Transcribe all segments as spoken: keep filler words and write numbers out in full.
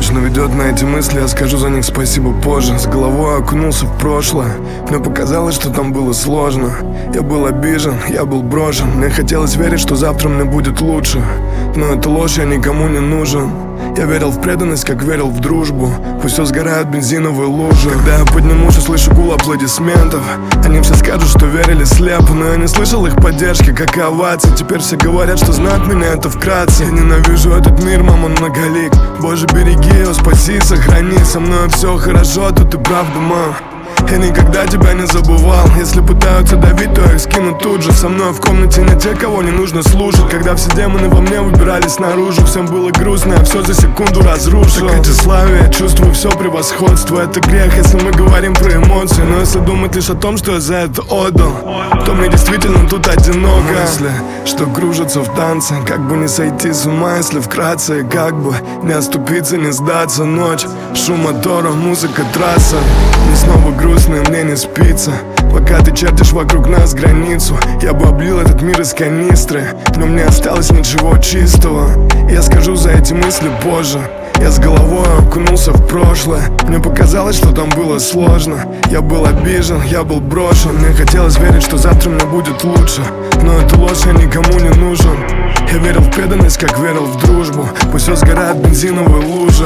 точно ведет на эти мысли. Я скажу за них спасибо позже. С головой окунулся в прошлое. Мне показалось, что там было сложно. Я был обижен, я был брошен. Мне хотелось верить, что завтра мне будет лучше. Но это ложь, я никому не нужен. Я верил в преданность, как верил в дружбу. Пусть все сгорают бензиновые лужи. Когда я поднимусь, услышу гул аплодисментов. Они все скажут, что верили слепо, но я не слышал их поддержки, как и оваций. Теперь все говорят, что знают меня, это вкратце. Я ненавижу этот мир, мама, многолик. Боже, береги его, спаси, сохрани. Со мной все хорошо, тут и правда, мам. Я никогда тебя не забывал. Если пытаются давить, то я их скину тут же. Со мной в комнате не те, кого не нужно слушать. Когда все демоны во мне выбирались наружу, всем было грустно, я все за секунду разрушил. Такое тщеславие, я чувствую все превосходство. Это грех, если мы говорим про эмоции. Но если думать лишь о том, что я за это отдал, то мне действительно тут одиноко. Мысли, что кружатся в танце, как бы не сойти с ума, если вкратце. И как бы не оступиться, не сдаться. Ночь, шум мотора, музыка, трасса. Мне снова грустно, и мне не спится. Пока ты чертишь вокруг нас границу, я бы облил этот мир из канистры, но мне осталось ничего чистого. Я скажу за эти мысли позже. Я с головой окунулся в прошлое. Мне показалось, что там было сложно. Я был обижен, я был брошен. Мне хотелось верить, что завтра мне будет лучше. Но эту ложь я никому не нужен. Я верил в преданность, как верил в дружбу. Пусть все сгорает бензиновые лужи.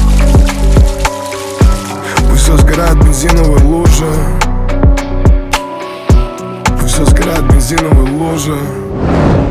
Пусть все сгорает бензиновые лужи. Пусть все сгорает бензиновые лужи.